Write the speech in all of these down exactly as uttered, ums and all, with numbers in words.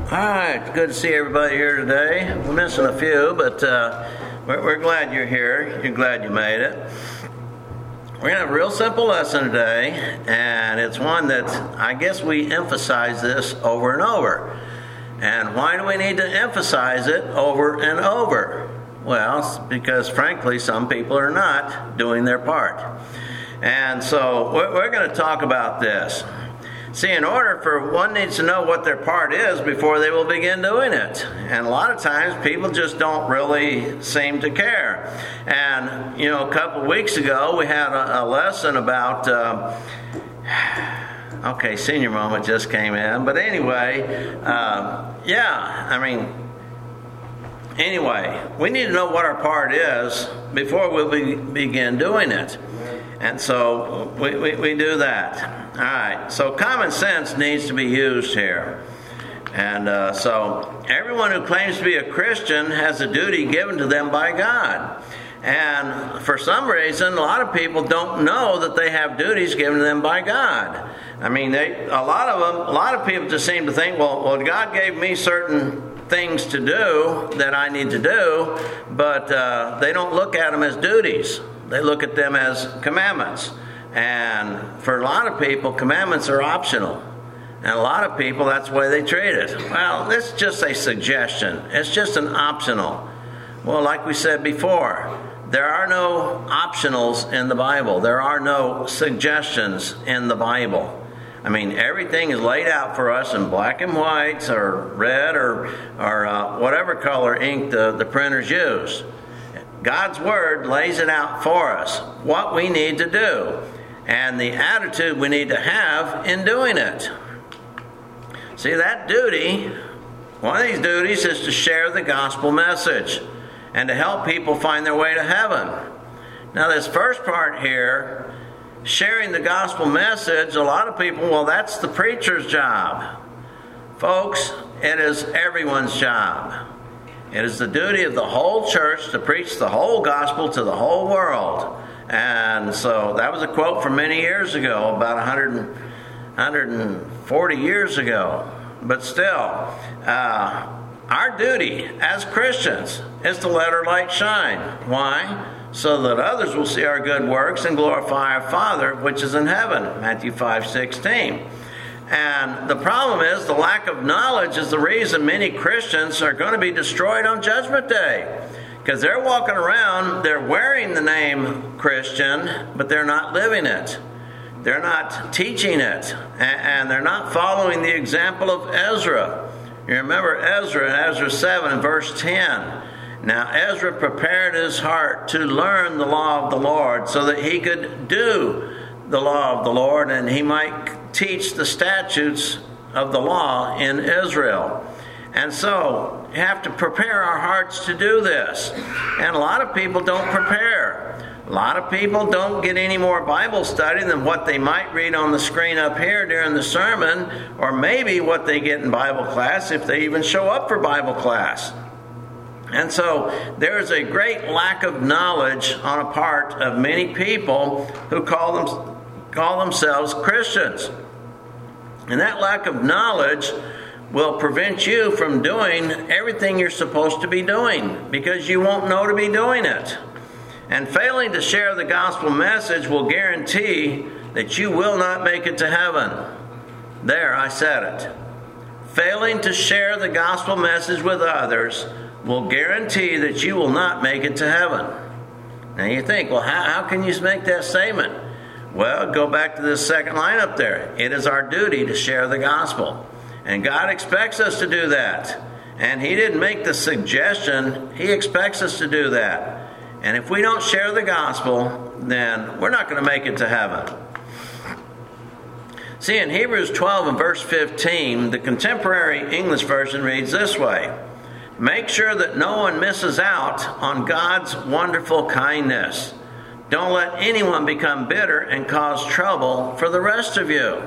All right, good to see everybody here today. We're missing a few, but uh, we're, we're glad you're here. You're glad you made it. We're going to have a real simple lesson today, and it's one that I guess we emphasize this over and over. And why do we need to emphasize it over and over? Well, because frankly, some people are not doing their part. And so we're, we're going to talk about this. See, in order for one needs to know what their part is before they will begin doing it. And a lot of times people just don't really seem to care. And, you know, a couple of weeks ago we had a, a lesson about, uh, okay, senior moment just came in. But anyway, uh, yeah, I mean, anyway, we need to know what our part is before we be, begin doing it. And so we, we, we do that. All right, so common sense needs to be used here. And uh, so everyone who claims to be a Christian has a duty given to them by God. And for some reason, a lot of people don't know that they have duties given to them by God. I mean, they, a lot of them, a lot of people just seem to think, well, well, God gave me certain things to do that I need to do, but uh, they don't look at them as duties. They look at them as commandments. And for a lot of people, commandments are optional. And a lot of people, that's the way they treat it. Well, it's just a suggestion. It's just an optional. Well, like we said before, there are no optionals in the Bible. There are no suggestions in the Bible. I mean, everything is laid out for us in black and white or red or, or uh, whatever color ink the, the printers use. God's Word lays it out for us, what we need to do, and the attitude we need to have in doing it. See, that duty, one of these duties is to share the gospel message and to help people find their way to heaven. Now, this first part here, sharing the gospel message, a lot of people, well, that's the preacher's job. Folks, it is everyone's job. It is the duty of the whole church to preach the whole gospel to the whole world. And so that was a quote from many years ago, about one hundred, one hundred forty years ago. But still, uh, our duty as Christians is to let our light shine. Why? So that others will see our good works and glorify our Father which is in heaven. Matthew five sixteen. And the problem is the lack of knowledge is the reason many Christians are going to be destroyed on Judgment Day. Because they're walking around, they're wearing the name Christian, but they're not living it. They're not teaching it. And they're not following the example of Ezra. You remember Ezra in Ezra seven and verse ten. Now Ezra prepared his heart to learn the law of the Lord so that he could do the law of the Lord and he might teach the statutes of the law in Israel. And so you have to prepare our hearts to do this. And a lot of people don't prepare. A lot of people don't get any more Bible study than what they might read on the screen up here during the sermon, or maybe what they get in Bible class if they even show up for Bible class. And so there is a great lack of knowledge on a part of many people who call them call themselves Christians. And that lack of knowledge will prevent you from doing everything you're supposed to be doing because you won't know to be doing it. And failing to share the gospel message will guarantee that you will not make it to heaven. There, I said it. Failing to share the gospel message with others will guarantee that you will not make it to heaven. Now you think, well, how, how can you make that statement? Well, go back to this second line up there. It is our duty to share the gospel. And God expects us to do that. And He didn't make the suggestion. He expects us to do that. And if we don't share the gospel, then we're not going to make it to heaven. See, in Hebrews twelve and verse fifteen, the contemporary English version reads this way. Make sure that no one misses out on God's wonderful kindness. Don't let anyone become bitter and cause trouble for the rest of you.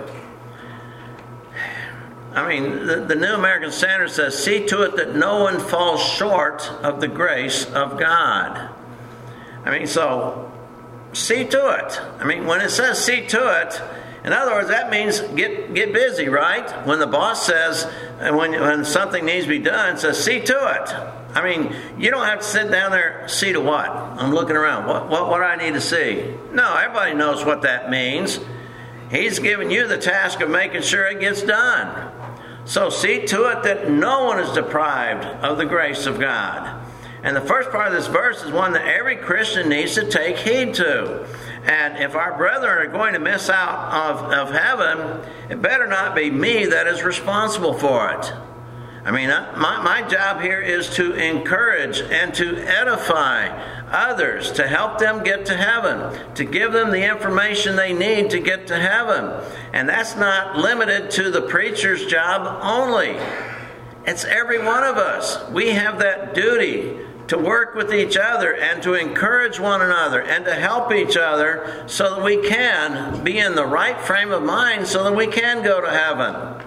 I mean, the, the New American Standard says, see to it that no one falls short of the grace of God. I mean, so see to it. I mean, when it says see to it, in other words, that means get get busy, right? When the boss says, and when, when something needs to be done, it says see to it. I mean, you don't have to sit down there, see to what? I'm looking around. What, what, what do I need to see? No, everybody knows what that means. He's given you the task of making sure it gets done. So see to it that no one is deprived of the grace of God. And the first part of this verse is one that every Christian needs to take heed to. And if our brethren are going to miss out of, of heaven, it better not be me that is responsible for it. I mean, my, my job here is to encourage and to edify others, to help them get to heaven, to give them the information they need to get to heaven. And that's not limited to the preacher's job only. It's every one of us. We have that duty to work with each other and to encourage one another and to help each other so that we can be in the right frame of mind so that we can go to heaven.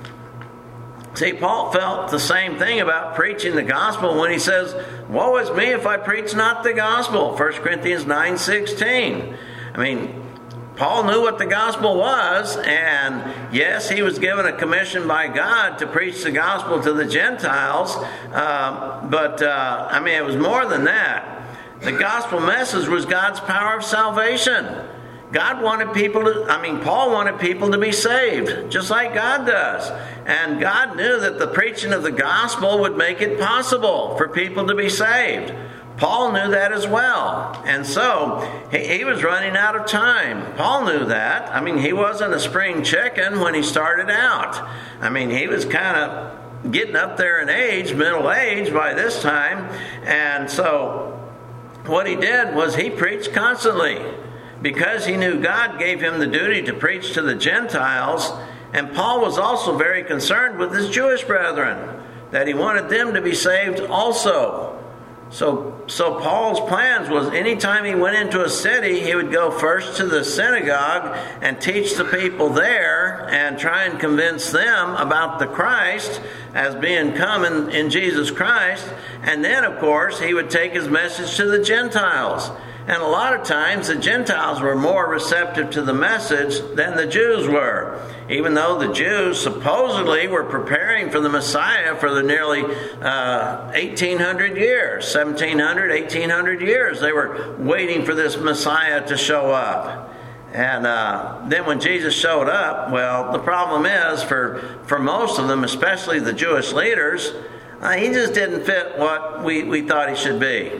See, Paul felt the same thing about preaching the gospel when he says, woe is me if I preach not the gospel, First Corinthians nine sixteen. I mean, Paul knew what the gospel was, and yes, he was given a commission by God to preach the gospel to the Gentiles, uh, but, uh, I mean, it was more than that. The gospel message was God's power of salvation. God wanted people to, I mean, Paul wanted people to be saved, just like God does. And God knew that the preaching of the gospel would make it possible for people to be saved. Paul knew that as well. And so, he, he was running out of time. Paul knew that. I mean, he wasn't a spring chicken when he started out. I mean, he was kind of getting up there in age, middle age by this time. And so, what he did was he preached constantly, because he knew God gave him the duty to preach to the Gentiles. And Paul was also very concerned with his Jewish brethren, that he wanted them to be saved also. So, so Paul's plans was anytime he went into a city, he would go first to the synagogue and teach the people there and try and convince them about the Christ as being come in, in Jesus Christ. And then, of course, he would take his message to the Gentiles. And a lot of times the Gentiles were more receptive to the message than the Jews were. Even though the Jews supposedly were preparing for the Messiah for the nearly uh, eighteen hundred years, seventeen hundred, eighteen hundred years. They were waiting for this Messiah to show up. And uh, then when Jesus showed up, well, the problem is for, for most of them, especially the Jewish leaders, uh, he just didn't fit what we, we thought he should be.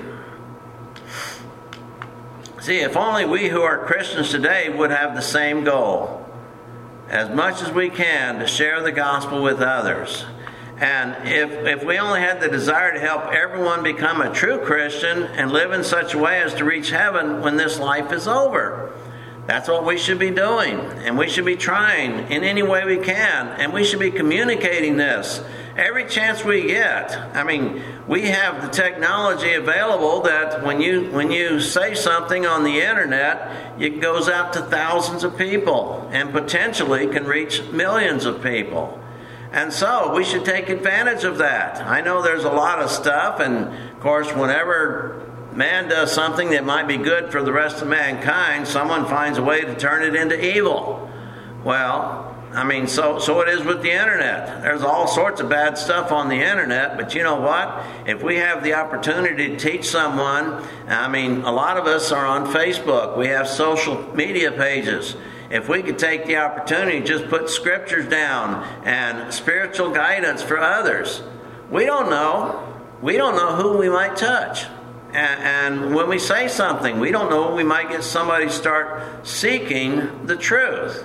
See, if only we who are Christians today would have the same goal, as much as we can to share the gospel with others. And if, if we only had the desire to help everyone become a true Christian and live in such a way as to reach heaven when this life is over, that's what we should be doing. And we should be trying in any way we can. And we should be communicating this every chance we get. I mean, we have the technology available that when you when you say something on the internet, it goes out to thousands of people and potentially can reach millions of people. And so we should take advantage of that. I know there's a lot of stuff, and of course, whenever man does something that might be good for the rest of mankind, someone finds a way to turn it into evil. Well, I mean, so so it is with the internet. There's all sorts of bad stuff on the internet, but you know what? If we have the opportunity to teach someone, I mean, a lot of us are on Facebook. We have social media pages. If we could take the opportunity to just put scriptures down and spiritual guidance for others, we don't know. We don't know who we might touch. And, and when we say something, we don't know, we might get somebody to start seeking the truth.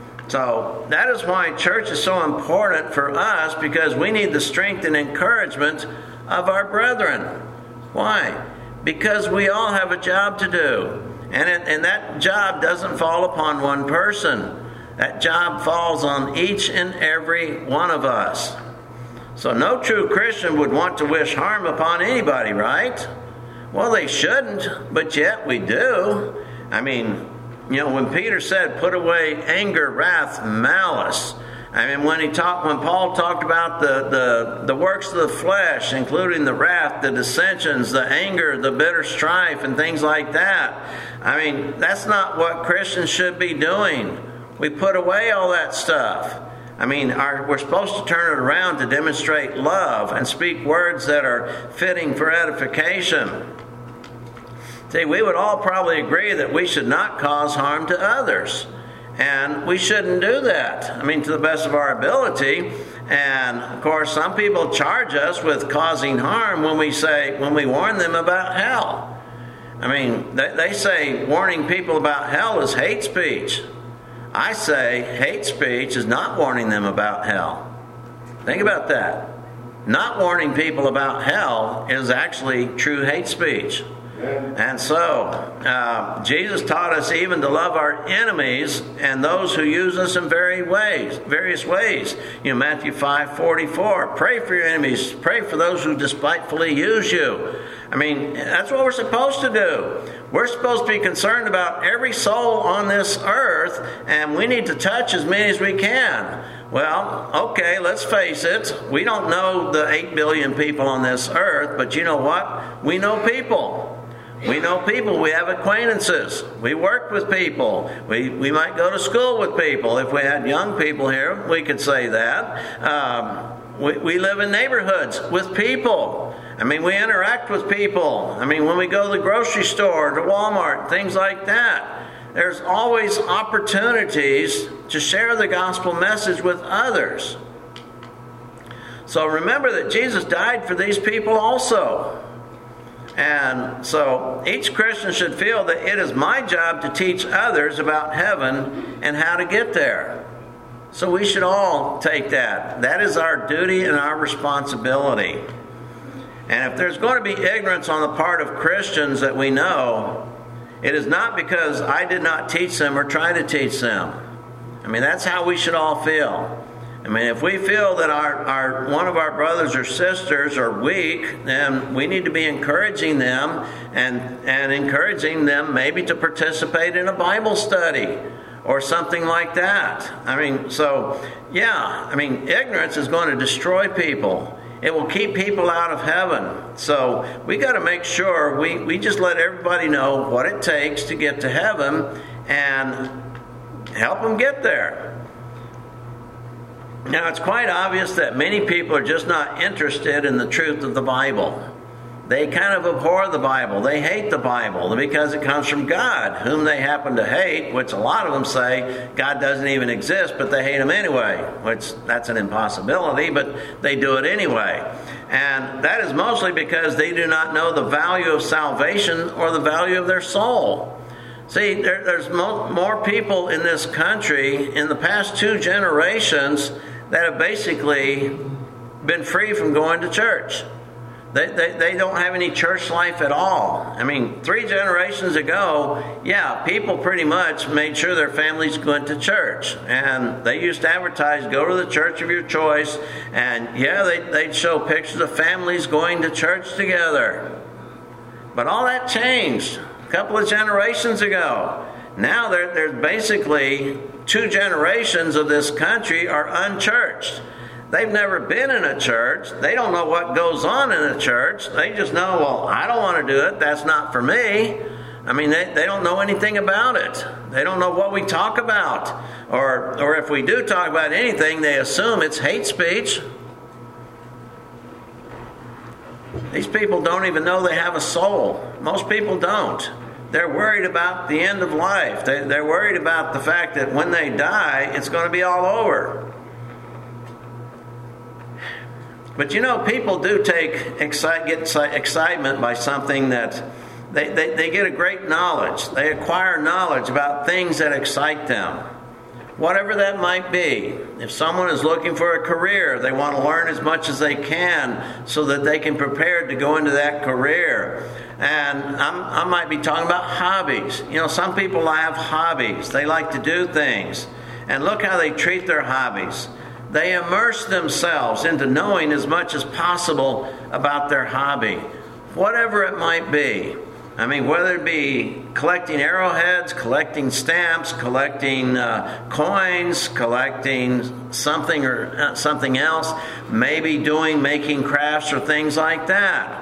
So that is why church is so important for us, because we need the strength and encouragement of our brethren. Why? Because we all have a job to do. And, it, and that job doesn't fall upon one person. That job falls on each and every one of us. So no true Christian would want to wish harm upon anybody, right? Well, they shouldn't, but yet we do. I mean, you know, when Peter said, put away anger, wrath, malice. I mean, when he talked, when Paul talked about the, the, the works of the flesh, including the wrath, the dissensions, the anger, the bitter strife, and things like that. I mean, that's not what Christians should be doing. We put away all that stuff. I mean, our, we're supposed to turn it around to demonstrate love and speak words that are fitting for edification. See, we would all probably agree that we should not cause harm to others. And we shouldn't do that. I mean, to the best of our ability. And, of course, some people charge us with causing harm when we say, when we warn them about hell. I mean, they, they say warning people about hell is hate speech. I say hate speech is not warning them about hell. Think about that. Not warning people about hell is actually true hate speech. And so, uh, Jesus taught us even to love our enemies and those who use us in various ways. Various ways. You know, Matthew five forty-four. Pray for your enemies. Pray for those who despitefully use you. I mean, that's what we're supposed to do. We're supposed to be concerned about every soul on this earth, and we need to touch as many as we can. Well, okay, let's face it. We don't know the eight billion people on this earth, but you know what? We know people. We know people. We have acquaintances. We work with people. We we might go to school with people. If we had young people here, we could say that. Um, we, we live in neighborhoods with people. I mean, we interact with people. I mean, when we go to the grocery store, to Walmart, things like that. There's always opportunities to share the gospel message with others. So remember that Jesus died for these people also. And so each Christian should feel that it is my job to teach others about heaven and how to get there. So we should all take that. That is our duty and our responsibility. And if there's going to be ignorance on the part of Christians that we know, it is not because I did not teach them or try to teach them. I mean, that's how we should all feel. I mean, if we feel that our, our one of our brothers or sisters are weak, then we need to be encouraging them and, and encouraging them maybe to participate in a Bible study or something like that. I mean, so, yeah, I mean, ignorance is going to destroy people. It will keep people out of heaven. So we got to make sure we, we just let everybody know what it takes to get to heaven and help them get there. Now, it's quite obvious that many people are just not interested in the truth of the Bible. They kind of abhor the Bible. They hate the Bible because it comes from God, whom they happen to hate, which a lot of them say God doesn't even exist, but they hate him anyway, which that's an impossibility, but they do it anyway. And that is mostly because they do not know the value of salvation or the value of their soul. See, there, there's mo- more people in this country in the past two generations that have basically been free from going to church. They, they, they don't have any church life at all. I mean, three generations ago, yeah, people pretty much made sure their families went to church. And they used to advertise, go to the church of your choice. And yeah, they, they'd show pictures of families going to church together. But all that changed a couple of generations ago. Now there, there's basically two generations of this country are unchurched. They've never been in a church. They don't know what goes on in a church. They just know, well, I don't want to do it. That's not for me. I mean, they, they don't know anything about it. They don't know what we talk about. Or, or if we do talk about anything, they assume it's hate speech. These people don't even know they have a soul. Most people don't. They're worried about the end of life. They, they're worried about the fact that when they die, it's going to be all over. But you know, people do take excite, get excitement by something that they, they, they get a great knowledge. They acquire knowledge about things that excite them. Whatever that might be. If someone is looking for a career, they want to learn as much as they can so that they can prepare to go into that career. And I'm, I might be talking about hobbies. You know, some people have hobbies. They like to do things. And look how they treat their hobbies. They immerse themselves into knowing as much as possible about their hobby, whatever it might be. I mean, whether it be collecting arrowheads, collecting stamps, collecting uh, coins, collecting something or uh, something else, maybe doing, making crafts or things like that.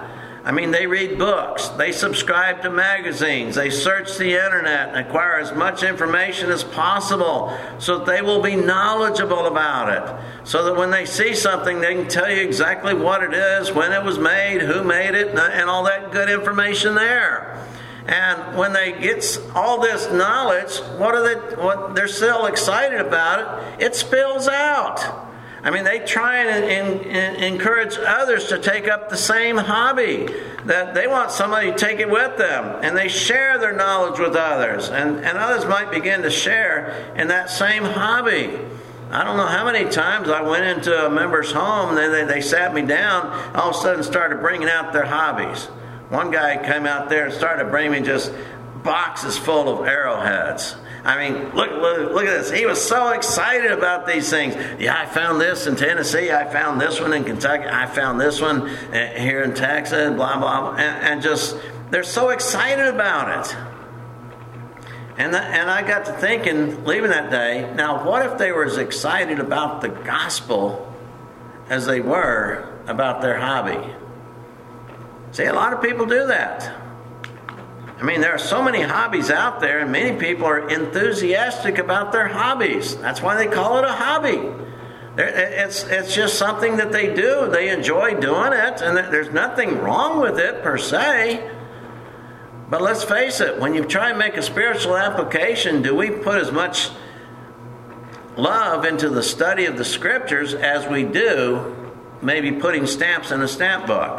I mean, they read books, they subscribe to magazines, they search the internet and acquire as much information as possible so that they will be knowledgeable about it. So that when they see something, they can tell you exactly what it is, when it was made, who made it, and all that good information there. And when they get all this knowledge, what are they? What they're still excited about it? It spills out. I mean, they try and, and, and encourage others to take up the same hobby. That they want somebody to take it with them, and they share their knowledge with others, and, and others might begin to share in that same hobby. I don't know how many times I went into a member's home, and they, they, they sat me down, all of a sudden started bringing out their hobbies. One guy came out there and started bringing me just boxes full of arrowheads. I mean, look, look, look at this. He was so excited about these things. Yeah, I found this in Tennessee. I found this one in Kentucky. I found this one here in Texas, blah, blah, blah. And, and just, they're so excited about it. And, the, and I got to thinking, leaving that day, now what if they were as excited about the gospel as they were about their hobby? See, a lot of people do that. I mean, there are so many hobbies out there, and many people are enthusiastic about their hobbies. That's why they call it a hobby. It's, it's just something that they do. They enjoy doing it, and there's nothing wrong with it per se. But let's face it, when you try and make a spiritual application, do we put as much love into the study of the Scriptures as we do maybe putting stamps in a stamp book?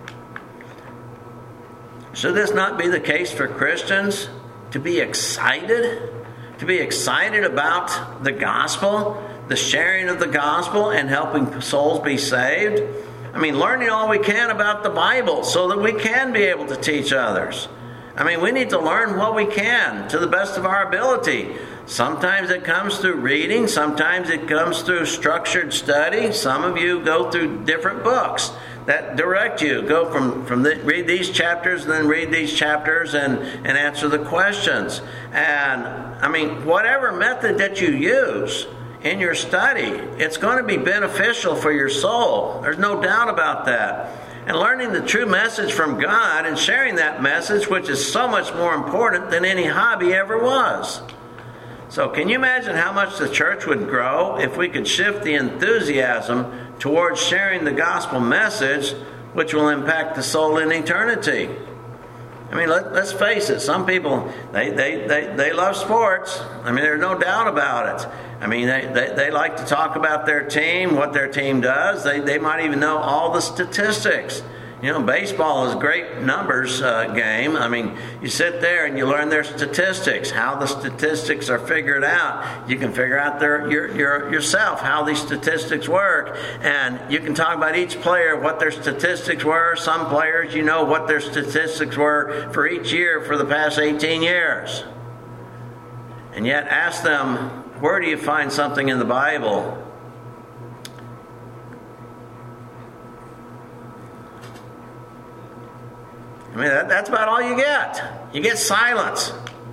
Should this not be the case for Christians? To be excited? To be excited about the gospel, the sharing of the gospel, and helping souls be saved? I mean, learning all we can about the Bible so that we can be able to teach others. I mean, we need to learn what we can to the best of our ability. Sometimes it comes through reading. Sometimes it comes through structured study. Some of you go through different books that direct you. Go from, from the, read these chapters and then read these chapters and, and answer the questions. And, I mean, whatever method that you use in your study, it's going to be beneficial for your soul. There's no doubt about that. And learning the true message from God and sharing that message, which is so much more important than any hobby ever was. So can you imagine how much the church would grow if we could shift the enthusiasm towards sharing the gospel message, which will impact the soul in eternity? I mean, let, let's face it, some people, they, they, they, they love sports. I mean, there's no doubt about it. I mean, they, they, they like to talk about their team, what their team does. They, they might even know all the statistics. You know, baseball is a great numbers uh, game. I mean, you sit there and you learn their statistics, how the statistics are figured out. You can figure out their, your, your, yourself how these statistics work. And you can talk about each player, what their statistics were. Some players, you know what their statistics were for each year for the past eighteen years. And yet ask them, where do you find something in the Bible I mean, that, that's about all you get. You get silence.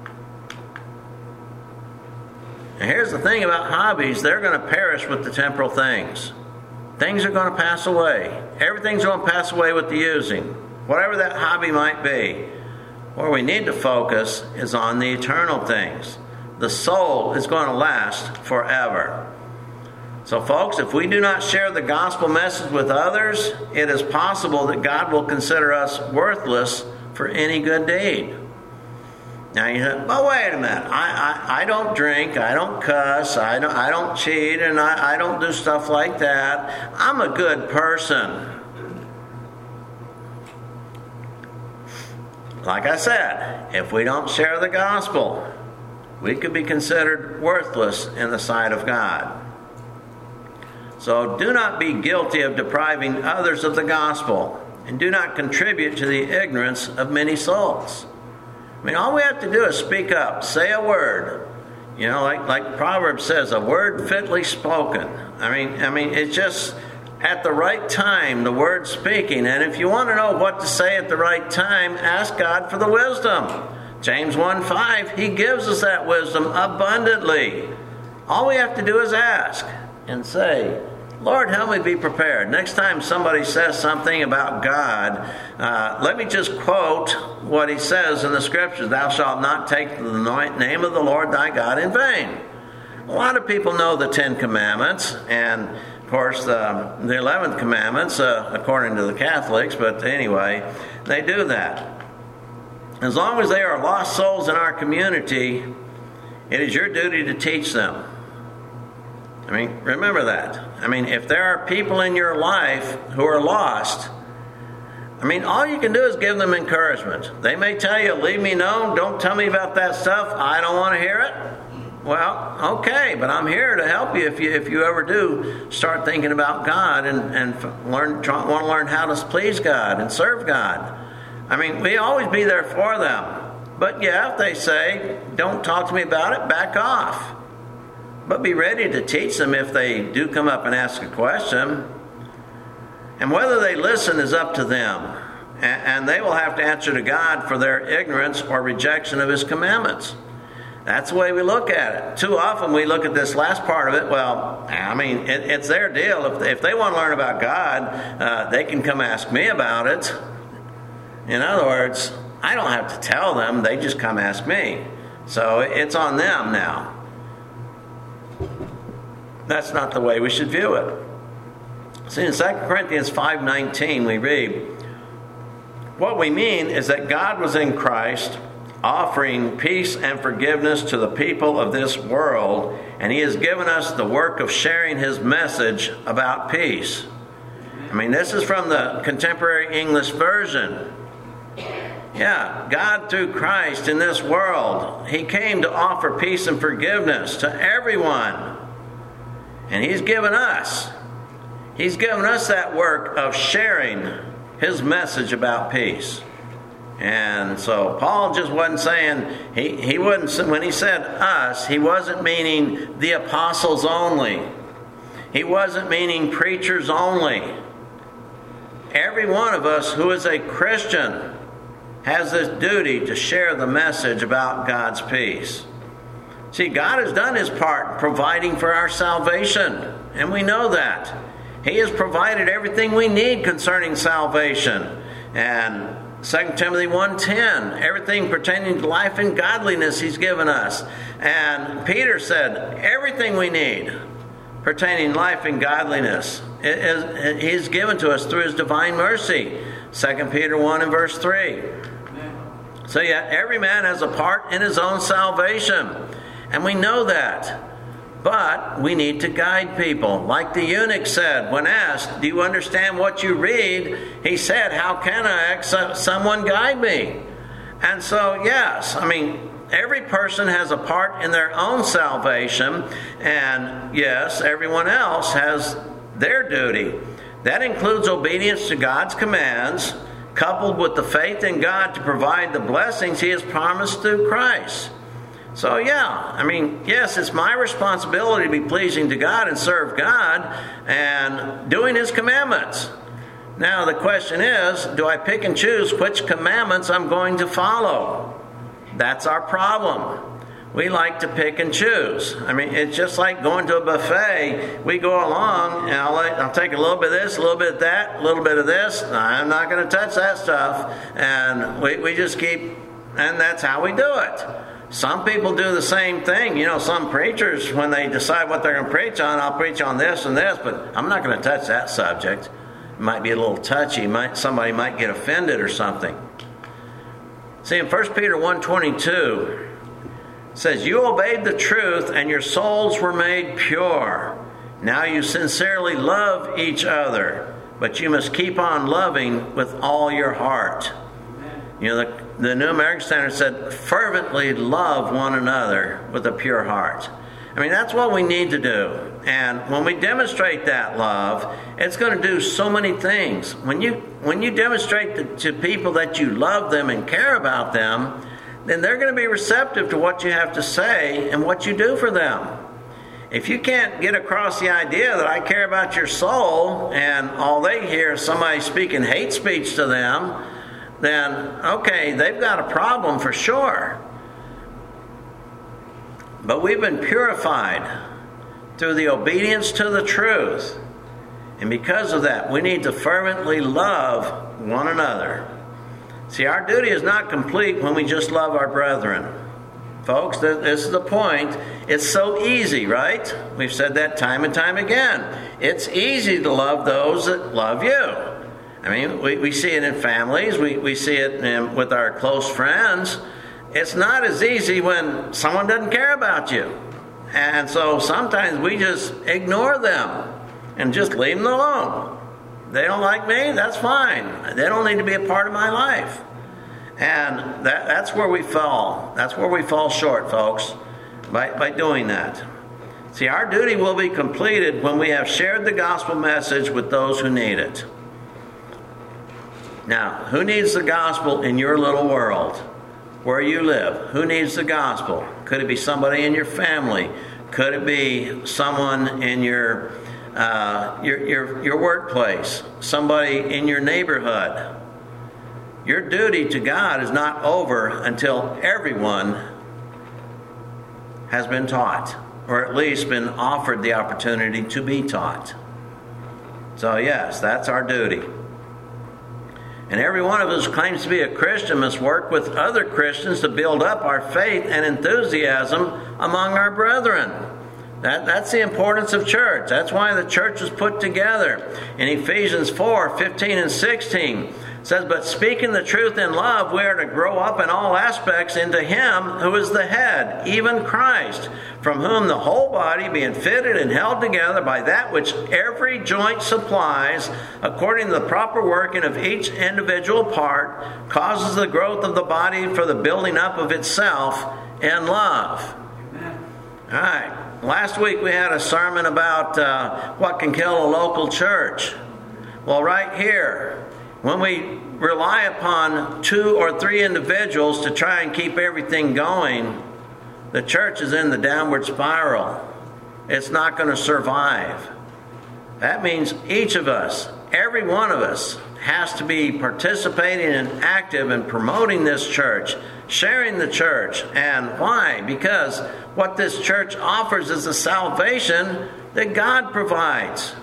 And here's the thing about hobbies. They're going to perish with the temporal things. Things are going to pass away. Everything's going to pass away with the using. Whatever that hobby might be. Where we need to focus is on the eternal things. The soul is going to last forever. So folks, if we do not share the gospel message with others, it is possible that God will consider us worthless for any good deed. Now you say, well, wait a minute. I, I, I don't drink, I don't cuss, I don't, I don't cheat, and I, I don't do stuff like that. I'm a good person. Like I said, if we don't share the gospel, we could be considered worthless in the sight of God. So do not be guilty of depriving others of the gospel, and do not contribute to the ignorance of many souls. I mean, all we have to do is speak up, say a word. You know, like like Proverbs says, a word fitly spoken. I mean, I mean, it's just at the right time, the word speaking. And if you want to know what to say at the right time, ask God for the wisdom. James one five, He gives us that wisdom abundantly. All we have to do is ask and say, Lord, help me be prepared. Next time somebody says something about God, uh, let me just quote what he says in the Scriptures. Thou shalt not take the name of the Lord thy God in vain. A lot of people know the Ten Commandments, and of course the, the eleventh Commandments, uh, according to the Catholics, but anyway, they do that. As long as they are lost souls in our community, it is your duty to teach them. I mean, remember that. I mean, if there are people in your life who are lost, I mean, all you can do is give them encouragement. They may tell you, leave me alone, don't tell me about that stuff, I don't want to hear it. Well, okay, but I'm here to help you if you if you ever do start thinking about God and, and learn try, want to learn how to please God and serve God. I mean, we always be there for them. But yeah, if they say, don't talk to me about it, back off. But be ready to teach them if they do come up and ask a question. And whether they listen is up to them. And they will have to answer to God for their ignorance or rejection of His commandments. That's the way we look at it. Too often we look at this last part of it, well, I mean, it, it's their deal. If, if they want to learn about God, uh, they can come ask me about it. In other words, I don't have to tell them, they just come ask me. So it's on them now. That's not the way we should view it. See, in Second Corinthians five nineteen we read, what we mean is that God was in Christ, offering peace and forgiveness to the people of this world, and He has given us the work of sharing His message about peace. I mean, this is from the Contemporary English Version. Yeah, God through Christ in this world, He came to offer peace and forgiveness to everyone. And He's given us, He's given us that work of sharing His message about peace. And so Paul just wasn't saying, he, he wasn't, when he said us, he wasn't meaning the apostles only. He wasn't meaning preachers only. Every one of us who is a Christian has this duty to share the message about God's peace. See, God has done His part providing for our salvation, and we know that. He has provided everything we need concerning salvation. And Second Timothy one ten, everything pertaining to life and godliness He's given us. And Peter said, everything we need pertaining to life and godliness is, He's given to us through His divine mercy. Second Peter one and verse three. So yeah, every man has a part in his own salvation. And we know that. But we need to guide people. Like the eunuch said, when asked, do you understand what you read? He said, how can I accept someone guide me? And so, yes, I mean, every person has a part in their own salvation. And yes, everyone else has their duty. That includes obedience to God's commands, coupled with the faith in God to provide the blessings He has promised through Christ. So yeah, I mean, yes, it's my responsibility to be pleasing to God and serve God and doing His commandments. Now the question is, do I pick and choose which commandments I'm going to follow? That's our problem. We like to pick and choose. I mean, it's just like going to a buffet. We go along, and I'll, let, I'll take a little bit of this, a little bit of that, a little bit of this. I'm not going to touch that stuff. And we, we just keep, and that's how we do it. Some people do the same thing. You know, some preachers, when they decide what they're going to preach on, I'll preach on this and this, but I'm not going to touch that subject. It might be a little touchy. Might, somebody might get offended or something. See, in First Peter one twenty-two, it says, you obeyed the truth and your souls were made pure. Now you sincerely love each other, but you must keep on loving with all your heart. You know, the, the New American Standard said, fervently love one another with a pure heart. I mean, that's what we need to do. And when we demonstrate that love, it's going to do so many things. When you when you demonstrate to, to people that you love them and care about them, then they're going to be receptive to what you have to say and what you do for them. If you can't get across the idea that I care about your soul, and all they hear is somebody speaking hate speech to them, then, okay, they've got a problem for sure. But we've been purified through the obedience to the truth. And because of that, we need to fervently love one another. See, our duty is not complete when we just love our brethren. Folks, this is the point. It's so easy, right? We've said that time and time again. It's easy to love those that love you. I mean, we, we see it in families. We, we see it in, with our close friends. It's not as easy when someone doesn't care about you. And so sometimes we just ignore them and just leave them alone. They don't like me, that's fine. They don't need to be a part of my life. And that, that's where we fall. That's where we fall short, folks, by, by doing that. See, our duty will be completed when we have shared the gospel message with those who need it. Now, who needs the gospel in your little world? Where you live? Who needs the gospel? Could it be somebody in your family? Could it be someone in your uh, your, your your workplace? Somebody in your neighborhood? Your duty to God is not over until everyone has been taught, or at least been offered the opportunity to be taught. So yes, that's our duty. And every one of us who claims to be a Christian must work with other Christians to build up our faith and enthusiasm among our brethren. That, that's the importance of church. That's why the church was put together. In Ephesians four, fifteen and sixteen, it says, "But speaking the truth in love, we are to grow up in all aspects into Him who is the head, even Christ, from whom the whole body, being fitted and held together by that which every joint supplies, according to the proper working of each individual part, causes the growth of the body for the building up of itself in love." All right. Last week we had a sermon about uh, what can kill a local church. Well, right here, when we rely upon two or three individuals to try and keep everything going, the church is in the downward spiral. It's not going to survive. That means each of us, every one of us, has to be participating and active in promoting this church, sharing the church. And why? Because what this church offers is the salvation that God provides.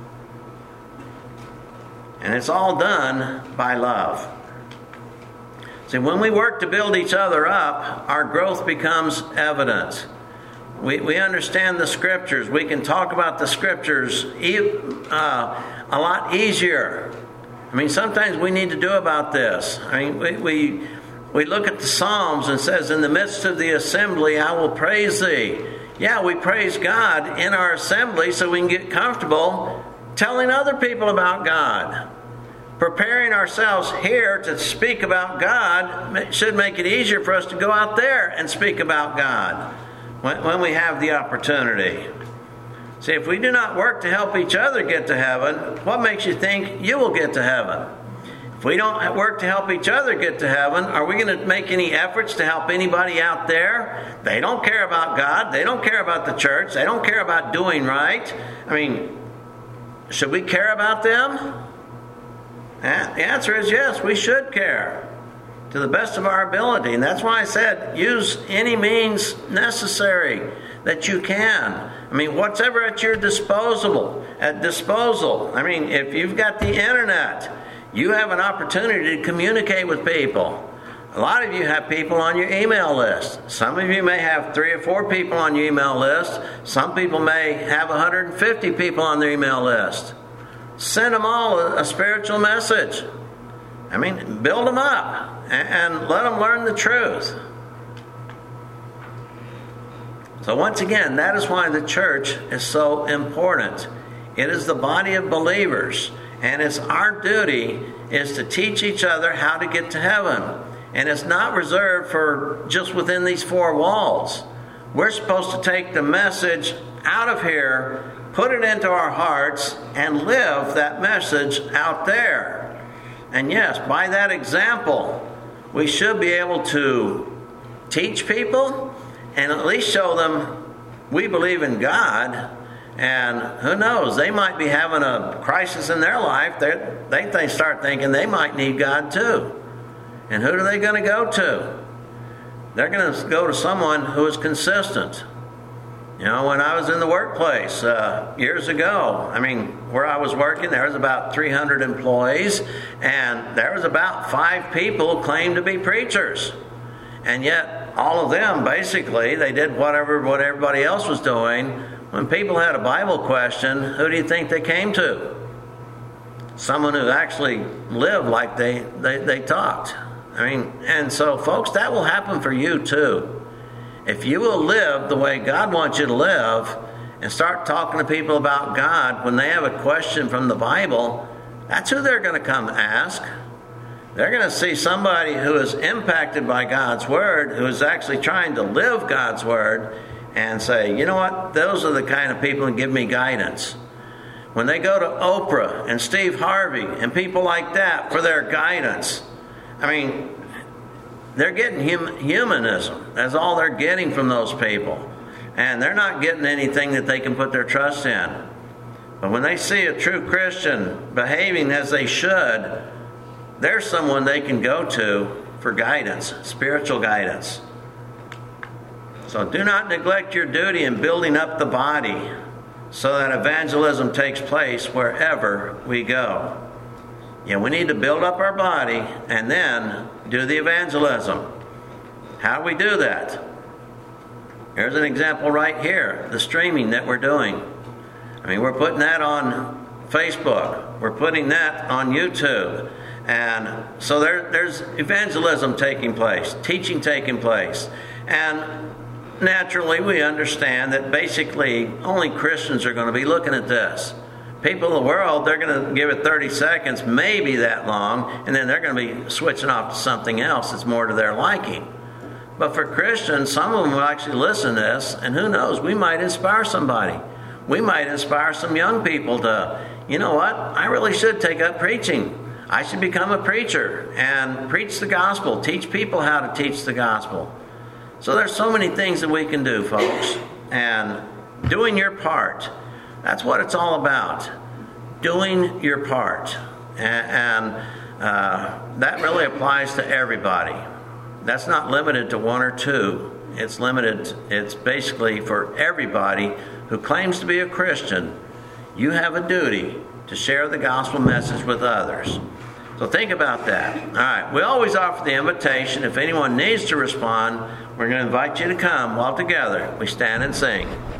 And it's all done by love. See, when we work to build each other up, our growth becomes evident. We we understand the Scriptures. We can talk about the Scriptures uh, a lot easier. I mean, sometimes we need to do about this. I mean, we, we we look at the Psalms and it says, "In the midst of the assembly, I will praise thee." Yeah, we praise God in our assembly so we can get comfortable telling other people about God. Preparing ourselves here to speak about God should make it easier for us to go out there and speak about God when, when we have the opportunity. See, if we do not work to help each other get to heaven, what makes you think you will get to heaven? If we don't work to help each other get to heaven, are we going to make any efforts to help anybody out there? They don't care about God. They don't care about the church. They don't care about doing right. I mean, should we care about them? The answer is yes, we should care to the best of our ability. And that's why I said use any means necessary that you can. I mean, whatever at your disposal, at disposal. I mean, if you've got the internet, you have an opportunity to communicate with people. A lot of you have people on your email list. Some of you may have three or four people on your email list. Some people may have one hundred fifty people on their email list. Send them all a, a spiritual message. I mean, build them up and, and let them learn the truth. So once again, that is why the church is so important. It is the body of believers, and it's our duty is to teach each other how to get to heaven. And it's not reserved for just within these four walls. We're supposed to take the message out of here, put it into our hearts, and live that message out there. And yes, by that example, we should be able to teach people and at least show them we believe in God. And who knows, they might be having a crisis in their life. They're, they they start thinking they might need God too. And who are they going to go to? They're going to go to someone who is consistent. You know, when I was in the workplace uh, years ago, I mean, where I was working, there was about three hundred employees, and there was about five people who claimed to be preachers. And yet, all of them, basically, they did whatever what everybody else was doing. When people had a Bible question, who do you think they came to? Someone who actually lived like they, they, they talked. I mean, and so, folks, that will happen for you, too. If you will live the way God wants you to live and start talking to people about God when they have a question from the Bible, that's who they're going to come ask. They're going to see somebody who is impacted by God's Word, who is actually trying to live God's Word, and say, you know what, those are the kind of people who give me guidance. When they go to Oprah and Steve Harvey and people like that for their guidance, I mean, they're getting hum- humanism. That's all they're getting from those people. And they're not getting anything that they can put their trust in. But when they see a true Christian behaving as they should, there's someone they can go to for guidance, spiritual guidance. So do not neglect your duty in building up the body so that evangelism takes place wherever we go. Yeah, we need to build up our body and then do the evangelism. How do we do that? Here's an example right here, the streaming that we're doing. I mean, we're putting that on Facebook. We're putting that on YouTube. And so there, there's evangelism taking place, teaching taking place. And naturally, we understand that basically only Christians are going to be looking at this. People in the world, they're going to give it thirty seconds, maybe that long, and then they're going to be switching off to something else that's more to their liking. But for Christians, some of them will actually listen to this, and who knows, we might inspire somebody. We might inspire some young people to, you know what, I really should take up preaching. I should become a preacher and preach the gospel, teach people how to teach the gospel. So there's so many things that we can do, folks. And doing your part, that's what it's all about. Doing your part. And uh, that really applies to everybody. That's not limited to one or two. It's limited, it's basically for everybody who claims to be a Christian. You have a duty to share the gospel message with others. So think about that. All right. We always offer the invitation. If anyone needs to respond, we're going to invite you to come while together we stand and sing.